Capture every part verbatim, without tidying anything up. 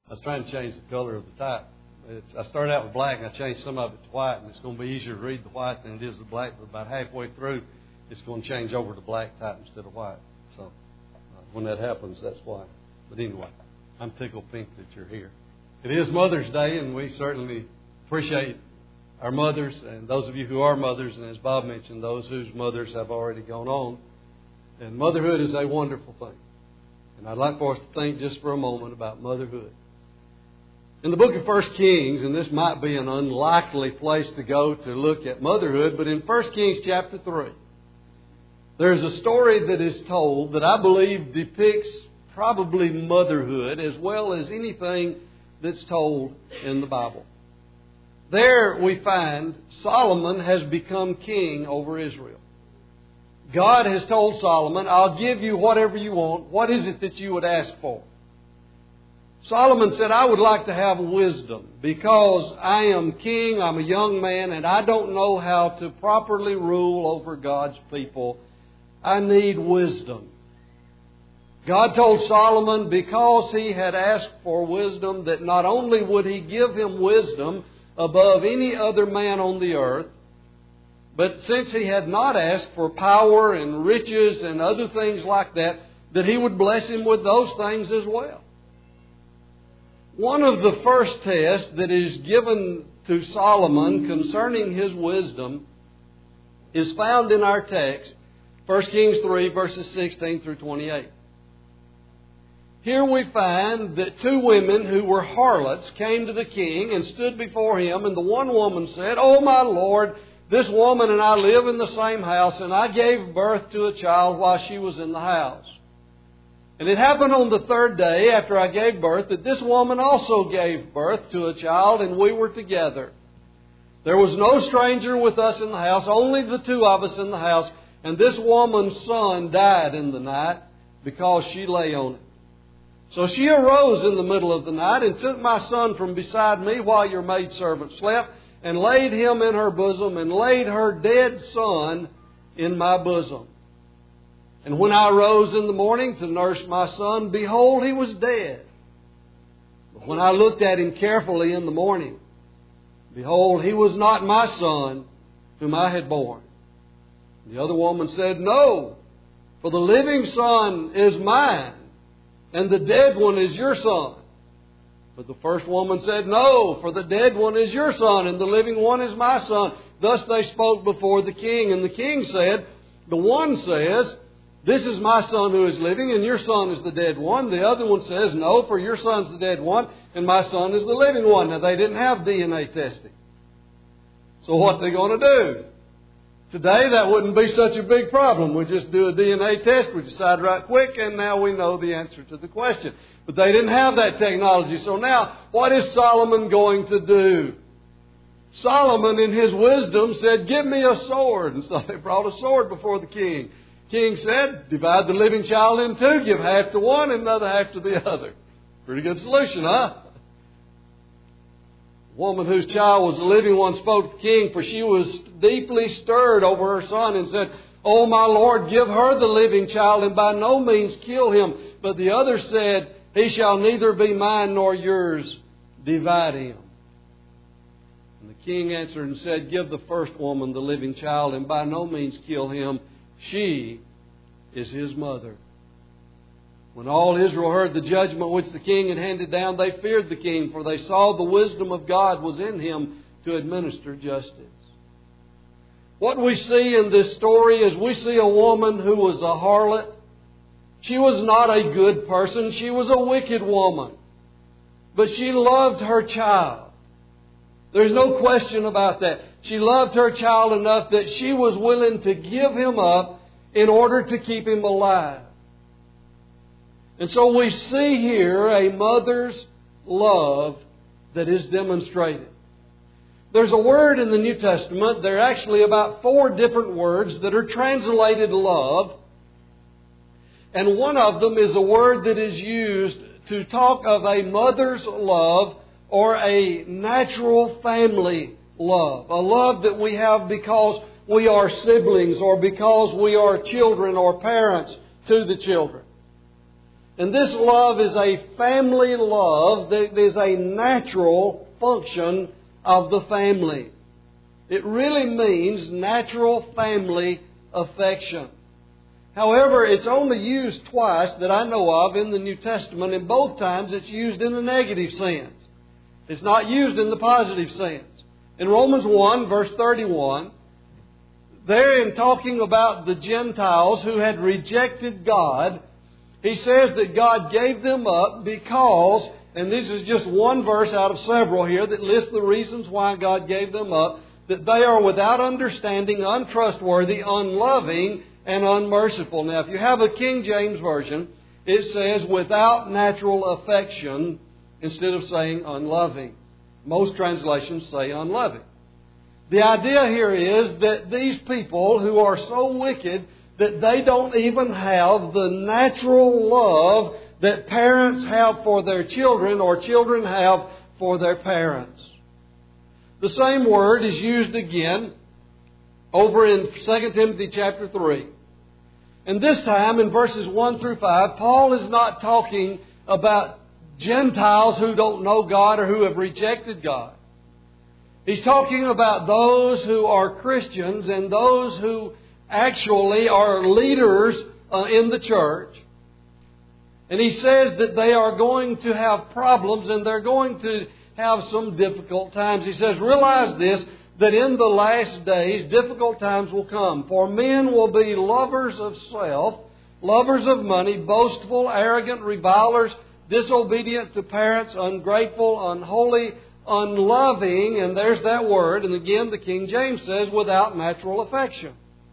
I was trying to change the color of the type. It's, I started out with black, and I changed some of it to white, and it's going to be easier to read the white than it is the black. But about halfway through, it's going to change over to black type instead of white. So uh, when that happens, that's why. But anyway, I'm tickled pink that you're here. It is Mother's Day, and we certainly appreciate our mothers, and those of you who are mothers, and as Bob mentioned, those whose mothers have already gone on. And motherhood is a wonderful thing. And I'd like for us to think just for a moment about motherhood. In the book of First Kings, and this might be an unlikely place to go to look at motherhood, but in First Kings chapter three, there's a story that is told that I believe depicts probably motherhood as well as anything that's told in the Bible. There we find Solomon has become king over Israel. God has told Solomon, I'll give you whatever you want. What is it that you would ask for? Solomon said, I would like to have wisdom because I am king, I'm a young man, and I don't know how to properly rule over God's people. I need wisdom. God told Solomon because he had asked for wisdom that not only would He give him wisdom above any other man on the earth, but since he had not asked for power and riches and other things like that, that He would bless him with those things as well. One of the first tests that is given to Solomon concerning his wisdom is found in our text, First Kings three, verses sixteen through twenty-eight. Here we find that two women who were harlots came to the king and stood before him, and the one woman said, Oh, my Lord, this woman and I live in the same house, and I gave birth to a child while she was in the house. And it happened on the third day after I gave birth that this woman also gave birth to a child, and we were together. There was no stranger with us in the house, only the two of us in the house. And this woman's son died in the night because she lay on it. So she arose in the middle of the night and took my son from beside me while your maidservant slept, and laid him in her bosom, and laid her dead son in my bosom. And when I rose in the morning to nurse my son, behold, he was dead. But when I looked at him carefully in the morning, behold, he was not my son whom I had borne. The other woman said, No, for the living son is mine, and the dead one is your son. But the first woman said, No, for the dead one is your son, and the living one is my son. Thus they spoke before the king. And the king said, The one says, This is my son who is living, and your son is the dead one. The other one says, No, for your son's the dead one, and my son is the living one. Now, they didn't have D N A testing. So what are they going to do? Today, that wouldn't be such a big problem. We just do a D N A test, we decide right quick, and now we know the answer to the question. But they didn't have that technology. So now, what is Solomon going to do? Solomon, in his wisdom, said, Give me a sword. And so they brought a sword before the king. King said, Divide the living child in two, give half to one and another half to the other. Pretty good solution, huh? The woman whose child was the living one spoke to the king, for she was deeply stirred over her son, and said, Oh, my Lord, give her the living child, and by no means kill him. But the other said, He shall neither be mine nor yours. Divide him. And the king answered and said, Give the first woman the living child, and by no means kill him. She is his mother. When all Israel heard the judgment which the king had handed down, they feared the king, for they saw the wisdom of God was in him to administer justice. What we see in this story is we see a woman who was a harlot. She was not a good person. She was a wicked woman. But she loved her child. There's no question about that. She loved her child enough that she was willing to give him up in order to keep him alive. And so we see here a mother's love that is demonstrated. There's a word in the New Testament, there are actually about four different words that are translated love. And one of them is a word that is used to talk of a mother's love or a natural family love. A love that we have because we are siblings or because we are children or parents to the children. And this love is a family love that is a natural function of the family. It really means natural family affection. However, it's only used twice that I know of in the New Testament, and both times it's used in the negative sense. It's not used in the positive sense. In Romans one, verse thirty-one, there in talking about the Gentiles who had rejected God, he says that God gave them up because, and this is just one verse out of several here that lists the reasons why God gave them up, that they are without understanding, untrustworthy, unloving, and unmerciful. Now, if you have a King James Version, it says without natural affection instead of saying unloving. Most translations say unloving. The idea here is that these people who are so wicked that they don't even have the natural love that parents have for their children or children have for their parents. The same word is used again over in Second Timothy chapter three. And this time in verses one through five, Paul is not talking about Gentiles who don't know God or who have rejected God. He's talking about those who are Christians and those who actually are leaders uh, in the church. And he says that they are going to have problems and they're going to have some difficult times. He says, realize this, that in the last days difficult times will come. For men will be lovers of self, lovers of money, boastful, arrogant, revilers, disobedient to parents, ungrateful, unholy, unloving, and there's that word, and again the King James says, without natural affection.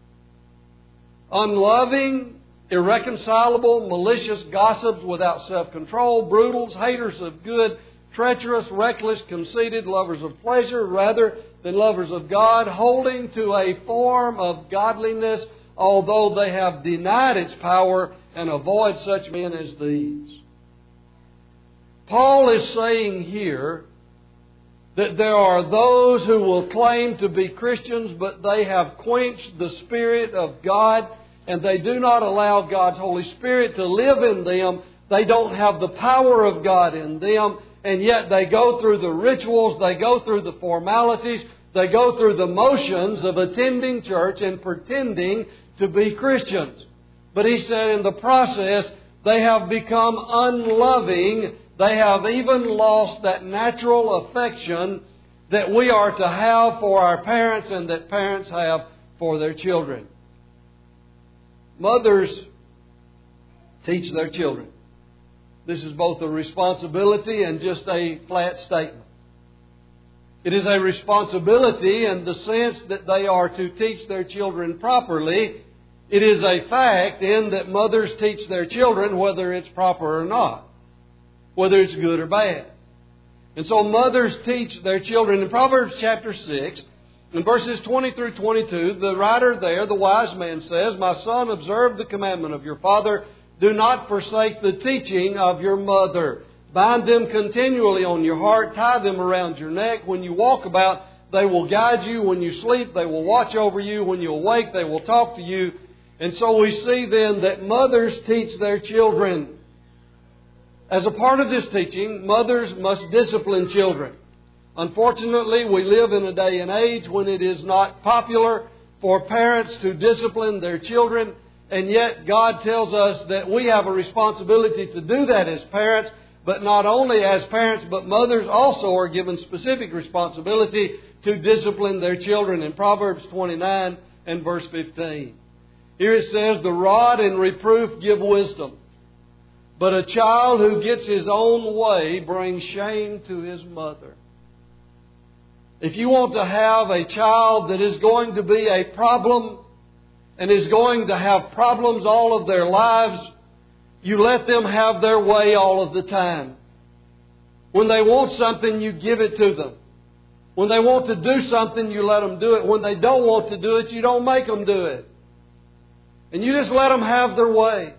Unloving, irreconcilable, malicious, gossips, without self-control, brutals, haters of good, treacherous, reckless, conceited, lovers of pleasure rather than lovers of God, holding to a form of godliness, although they have denied its power, and avoid such men as these. Paul is saying here that there are those who will claim to be Christians, but they have quenched the Spirit of God, and they do not allow God's Holy Spirit to live in them. They don't have the power of God in them, and yet they go through the rituals, they go through the formalities, they go through the motions of attending church and pretending to be Christians. But he said in the process, they have become unloving. They have even lost that natural affection that we are to have for our parents and that parents have for their children. Mothers teach their children. This is both a responsibility and just a flat statement. It is a responsibility in the sense that they are to teach their children properly. It is a fact in that mothers teach their children whether it's proper or not, whether it's good or bad. And so mothers teach their children. In Proverbs chapter six, in verses twenty through twenty-two, the writer there, the wise man says, "My son, observe the commandment of your father. Do not forsake the teaching of your mother. Bind them continually on your heart. Tie them around your neck. When you walk about, they will guide you. When you sleep, they will watch over you. When you awake, they will talk to you." And so we see then that mothers teach their children. As a part of this teaching, mothers must discipline children. Unfortunately, we live in a day and age when it is not popular for parents to discipline their children. And yet God tells us that we have a responsibility to do that as parents. But not only as parents, but mothers also are given specific responsibility to discipline their children. In Proverbs twenty-nine and verse fifteen. Here it says, "The rod and reproof give wisdom, but a child who gets his own way brings shame to his mother." If you want to have a child that is going to be a problem and is going to have problems all of their lives, you let them have their way all of the time. When they want something, you give it to them. When they want to do something, you let them do it. When they don't want to do it, you don't make them do it. And you just let them have their way.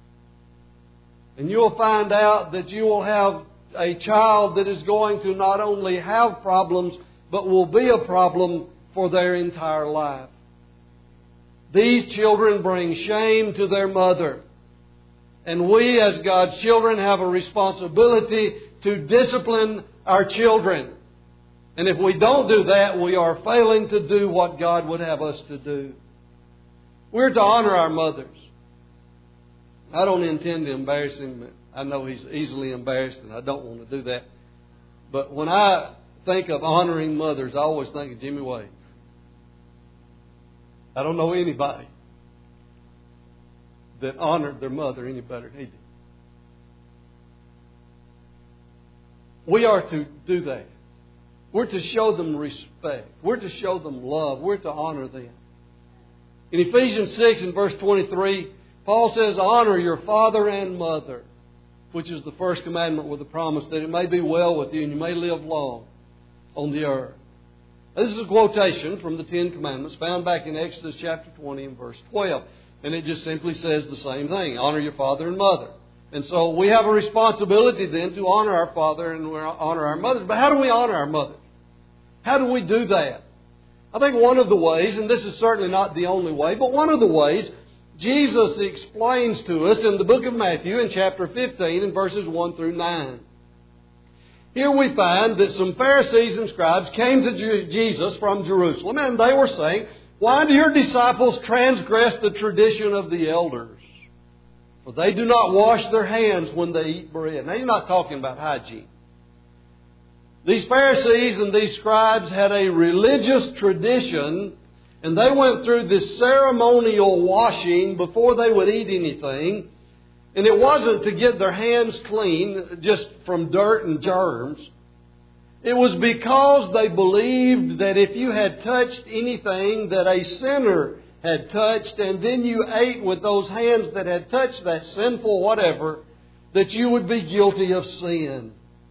And you'll find out that you will have a child that is going to not only have problems, but will be a problem for their entire life. These children bring shame to their mother. And we as God's children have a responsibility to discipline our children. And if we don't do that, we are failing to do what God would have us to do. We're to honor our mothers. I don't intend to embarrass him. I know he's easily embarrassed and I don't want to do that. But when I think of honoring mothers, I always think of Jimmy Wade. I don't know anybody that honored their mother any better than he did. We are to do that. We're to show them respect. We're to show them love. We're to honor them. In Ephesians six and verse twenty-three, Paul says, honor your father and mother, which is the first commandment with the promise that it may be well with you and you may live long on the earth. This is a quotation from the Ten Commandments found back in Exodus chapter twenty and verse twelve. And it just simply says the same thing. Honor your father and mother. And so we have a responsibility then to honor our father and honor our mothers. But how do we honor our mothers? How do we do that? I think one of the ways, and this is certainly not the only way, but one of the ways Jesus explains to us in the book of Matthew in chapter fifteen and verses one through nine. Here we find that some Pharisees and scribes came to Jesus from Jerusalem and they were saying, why do your disciples transgress the tradition of the elders? For they do not wash their hands when they eat bread. Now you're not talking about hygiene. These Pharisees and these scribes had a religious tradition and they went through this ceremonial washing before they would eat anything. And it wasn't to get their hands clean just from dirt and germs. It was because they believed that if you had touched anything that a sinner had touched and then you ate with those hands that had touched that sinful whatever, that you would be guilty of sin.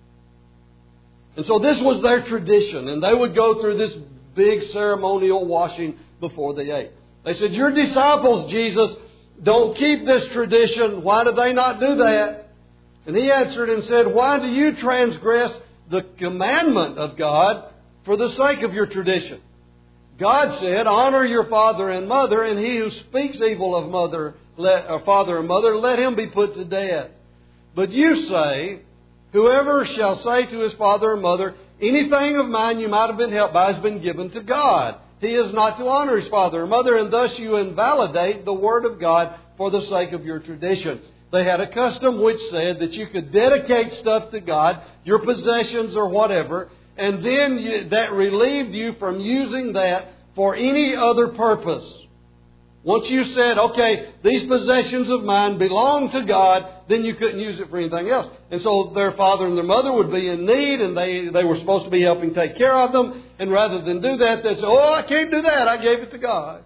And so this was their tradition, and they would go through this big ceremonial washing before they ate. They said, your disciples, Jesus, don't keep this tradition. Why do they not do that? And He answered and said, why do you transgress the commandment of God for the sake of your tradition? God said, honor your father and mother, and he who speaks evil of mother, let, or father and mother, let him be put to death. But you say, whoever shall say to his father or mother, anything of mine you might have been helped by has been given to God. He is not to honor his father or mother, and thus you invalidate the word of God for the sake of your tradition. They had a custom which said that you could dedicate stuff to God, your possessions or whatever, and then you, that relieved you from using that for any other purpose. Once you said, okay, these possessions of mine belong to God, then you couldn't use it for anything else. And so their father and their mother would be in need, and they, they were supposed to be helping take care of them. And rather than do that, they'd say, oh, I can't do that. I gave it to God.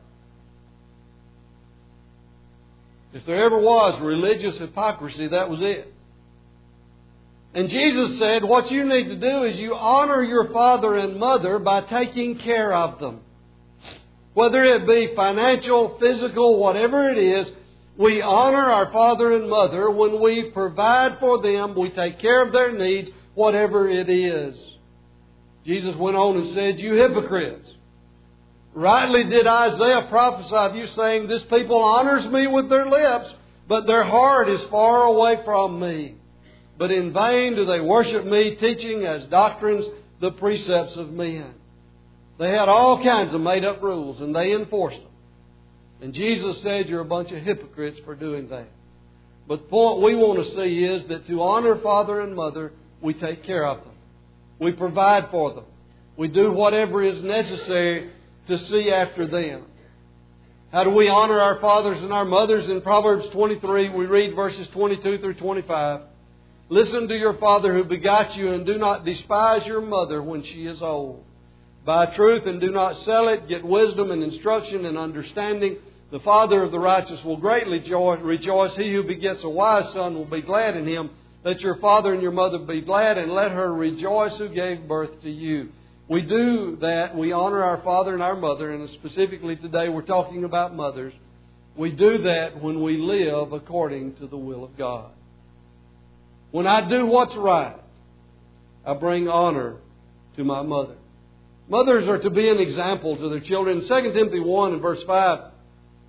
If there ever was religious hypocrisy, that was it. And Jesus said, what you need to do is you honor your father and mother by taking care of them. Whether it be financial, physical, whatever it is, we honor our father and mother when we provide for them, we take care of their needs, whatever it is. Jesus went on and said, you hypocrites, rightly did Isaiah prophesy of you, saying, this people honors me with their lips, but their heart is far away from me. But in vain do they worship me, teaching as doctrines the precepts of men. They had all kinds of made-up rules, and they enforced them. And Jesus said, you're a bunch of hypocrites for doing that. But the point we want to see is that to honor father and mother, we take care of them. We provide for them. We do whatever is necessary to see after them. How do we honor our fathers and our mothers? In Proverbs twenty-three, we read verses twenty-two through twenty-five. Listen to your father who begot you, and do not despise your mother when she is old. Buy truth and do not sell it. Get wisdom and instruction and understanding. The father of the righteous will greatly rejoice. He who begets a wise son will be glad in him. Let your father and your mother be glad, and let her rejoice who gave birth to you. We do that. We honor our father and our mother, and specifically today we're talking about mothers. We do that when we live according to the will of God. When I do what's right, I bring honor to my mother. Mothers are to be an example to their children. Second Timothy one and verse five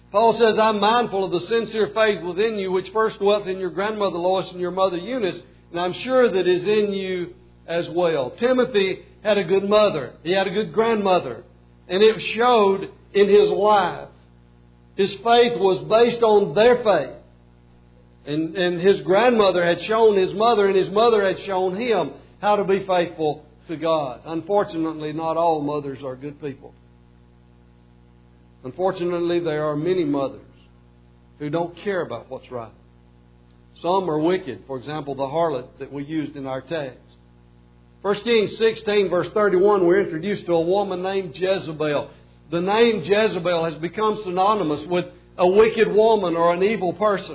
Paul says, I'm mindful of the sincere faith within you, which first dwelt in your grandmother Lois and your mother Eunice, and I'm sure that is in you as well. Timothy had a good mother. He had a good grandmother. And it showed in his life. His faith was based on their faith. And, and his grandmother had shown his mother, and his mother had shown him how to be faithful to God. Unfortunately, not all mothers are good people. Unfortunately, there are many mothers who don't care about what's right. Some are wicked. For example, the harlot that we used in our text. First Kings sixteen, verse thirty-one, we're introduced to a woman named Jezebel. The name Jezebel has become synonymous with a wicked woman or an evil person.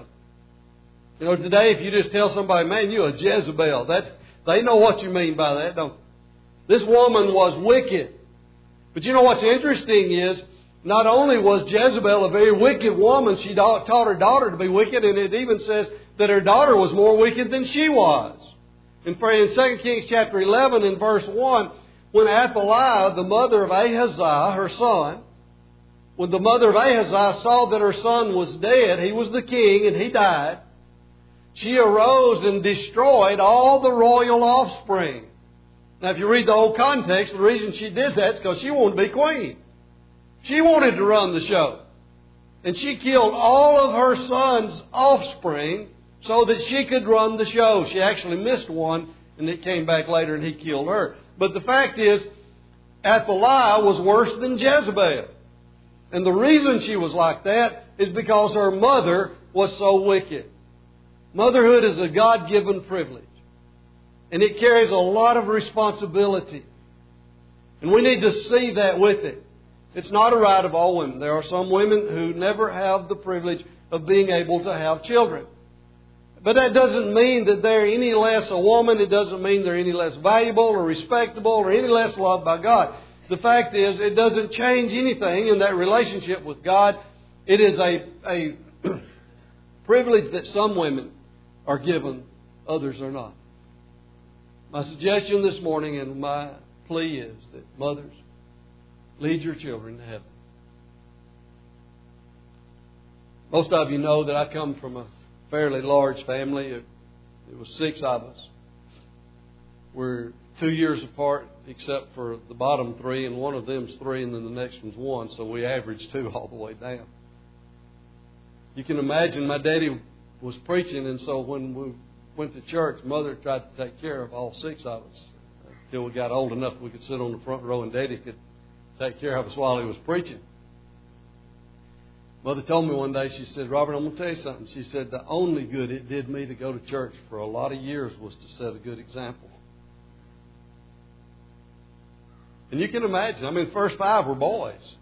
You know, today if you just tell somebody, man, you're a Jezebel, that, they know what you mean by that, don't they? This woman was wicked. But you know what's interesting is, not only was Jezebel a very wicked woman, she taught her daughter to be wicked, and it even says that her daughter was more wicked than she was. In Second Kings chapter eleven and verse one, when Athaliah, the mother of Ahaziah, her son, when the mother of Ahaziah saw that her son was dead, he was the king and he died, she arose and destroyed all the royal offspring. Now if you read the whole context, the reason she did that is because she wanted to be queen. She wanted to run the show. And she killed all of her son's offspring so that she could run the show. She actually missed one, and it came back later and he killed her. But the fact is, Athaliah was worse than Jezebel. And the reason she was like that is because her mother was so wicked. Motherhood is a God-given privilege. And it carries a lot of responsibility. And we need to see that with it. It's not a right of all women. There are some women who never have the privilege of being able to have children. But that doesn't mean that they're any less a woman. It doesn't mean they're any less valuable or respectable or any less loved by God. The fact is, it doesn't change anything in that relationship with God. It is a, a privilege that some women are given, others are not. My suggestion this morning and my plea is that mothers, lead your children to heaven. Most of you know that I come from a fairly large family. It, it was six of us. We're two years apart except for the bottom three, and one of them's three and then the next one's one, so we average two all the way down. You can imagine my daddy was preaching, and so when we went to church, Mother tried to take care of all six of us until we got old enough we could sit on the front row and Daddy could take care of us while he was preaching. Mother told me one day, she said, Robert, I'm going to tell you something. She said, the only good it did me to go to church for a lot of years was to set a good example. And you can imagine, I mean, the first five were boys.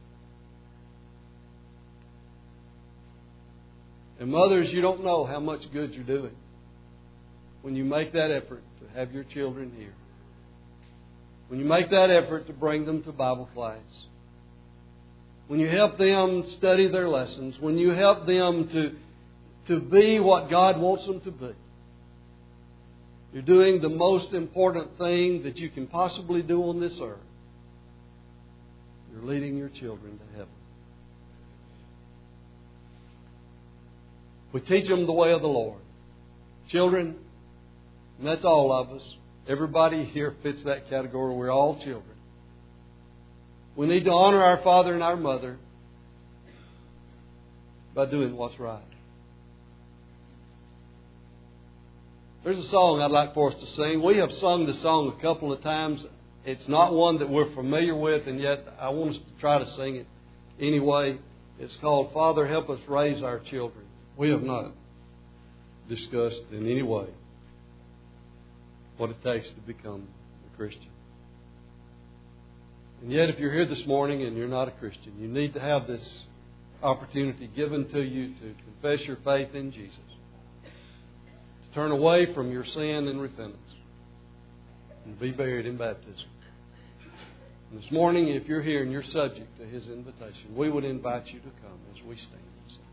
And mothers, you don't know how much good you're doing when you make that effort to have your children here. When you make that effort to bring them to Bible class. When you help them study their lessons. When you help them to, to be what God wants them to be. You're doing the most important thing that you can possibly do on this earth. You're leading your children to heaven. We teach them the way of the Lord. Children, and that's all of us. Everybody here fits that category. We're all children. We need to honor our father and our mother by doing what's right. There's a song I'd like for us to sing. We have sung the song a couple of times. It's not one that we're familiar with, and yet I want us to try to sing it anyway. It's called, Father, Help Us Raise Our Children. We have not discussed in any way what it takes to become a Christian. And yet, if you're here this morning and you're not a Christian, you need to have this opportunity given to you to confess your faith in Jesus, to turn away from your sin and repentance, and be buried in baptism. And this morning, if you're here and you're subject to His invitation, we would invite you to come as we stand and sing.